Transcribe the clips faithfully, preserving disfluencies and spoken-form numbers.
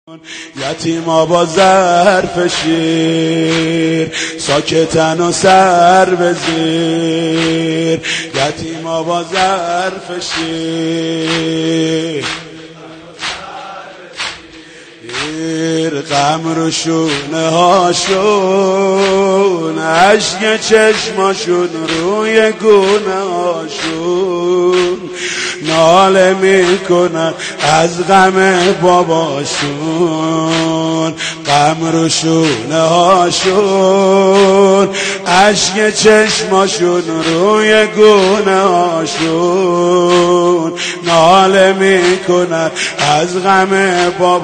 یتیما با ظرف شیر ساکتن و سر به زیر. یتیما با ظرف شیر غم رو شونه هاشون، اشک چشماشون روی گونه هاشون، ناله میکنن از غم باباشون. غم رو شونه هاشون، اشک چشماشون روی گونه هاشون، ناله میکنن از غم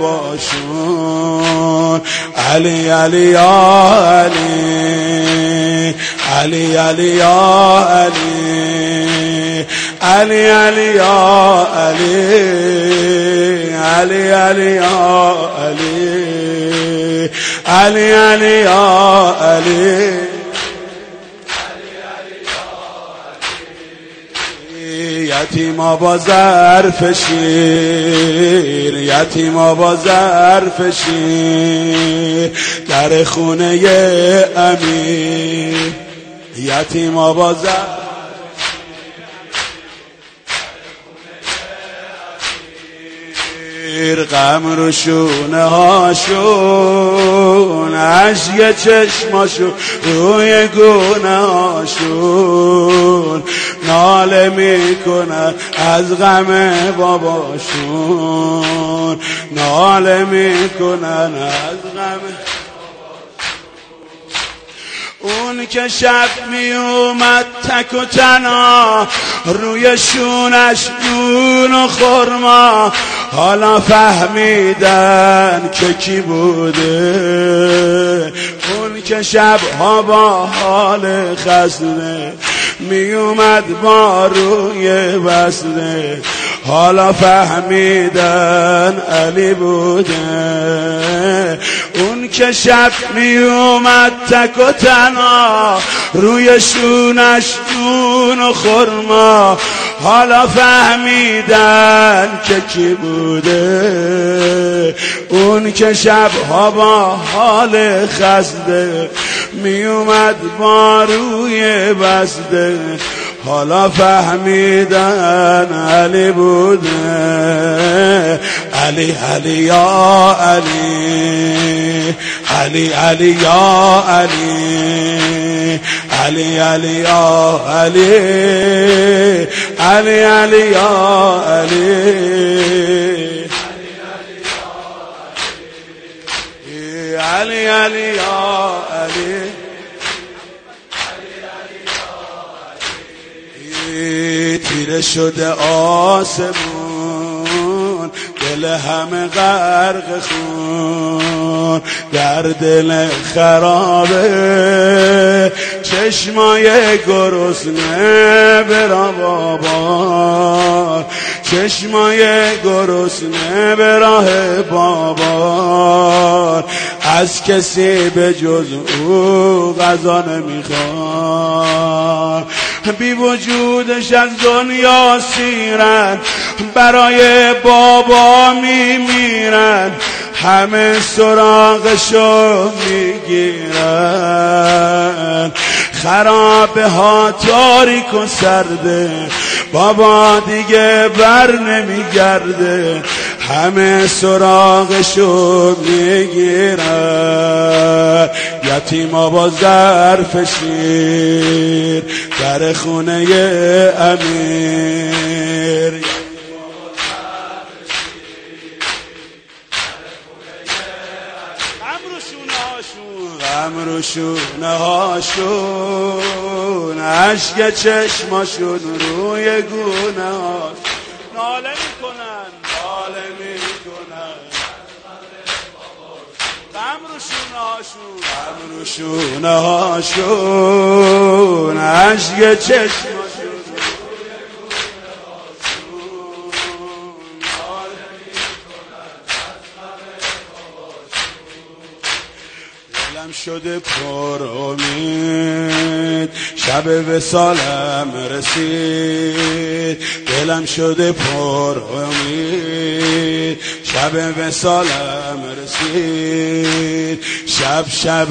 باباشون. علی علی یا علی، علی علی یا علی، علی علی یا علی، علی علی یا علی، علی علی یا علی. یتیما با ظرف شیر، یتیما با ظرف شیر در خونه امیر. یتیما با ظرف غم رو شونه هاشون، اشک چشماشون روی گونه هاشون، ناله میکنن از غم باباشون، ناله میکنن از غم. اون که شب می اومد تک و تنها، روی شونش نون و خرما، حالا فهمیدن که کی بوده. اون که شبها با حال خسته می اومد با روی بسته، حالا فهمیدن علی بوده. اون که شب می اومد تک و تنها، روی شونش نون و خرما، حالا فهمیدن که کی بوده. اون که شبها با حال خسته می اومد با روی بسته، حالا فهمیدن علی بوده. علی علی یا علی، علی علی یا علی، علی علی یا علی، علی علی یا علی، علی علی یا علی. تیره شده آسمون، دل همه غرق خون، در دل خرابه چشمای گرسنه برا بابا، چشمای گرسنه به راه بابا، از کسی به جز او غذا نمیخواد. بی وجودش از دنیا سیرن، برای بابا میمیرن، همه سراغشو میگیرن. خرابه ها تاریک و سرده، بابا دیگه بر نمیگرده، همه سراغشو میگیرن. یتیما با ظرف شیر در خونه امیر. غم رو شونه هاشون، اشک چشماشون روی گونه هاشون، ناله میکنن، ناله میکنن. غم رو شونه هاشون، غم رو شونه هاشون، اشک چشماشون روی گونه هاشون، ناله میکنن از غم باباشون. دلم شده پر امید، شب وصالم رسید. دلم شده پر امید، شب وصالم رسید، شب شب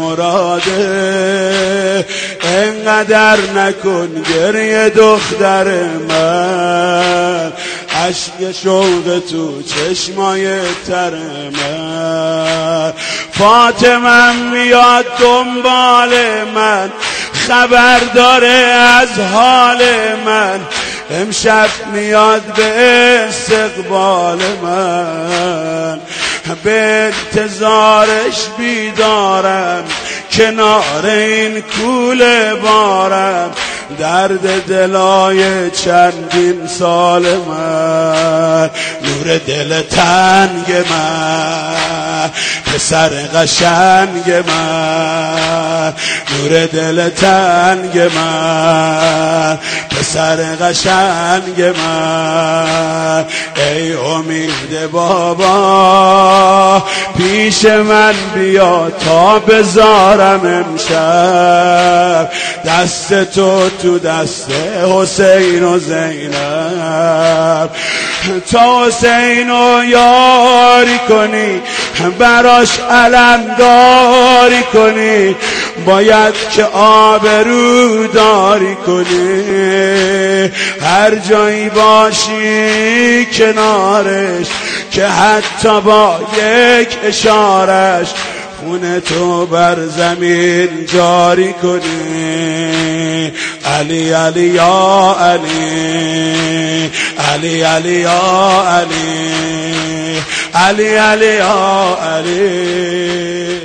مراده، انقدر نکن گریه دختر من، عشق شوق تو چشمای تر من. فاطمه میاد دنبال من، خبر داره از حال من، امشب میاد به استقبال من، به انتظارش بیدارم، کنار این کوله بارم، درد دلای چندین سال من، نور دل تنگ من، پسر قشنگ من، نور دل تنگ من، پسر قشنگ من. ای امید بابا پیش من بیا تا بذارم امشب دست تو تو دست حسین و زینب، تا حسین رو یاری کنی، براش علمداری کنی، باید که آبرو داری کنی، هر جایی باشی کنارش، که حتی با یک اشارش خون تو بر زمین جاری کنی. علی علی یا علی، علی علی یا علی، علی علی یا علی.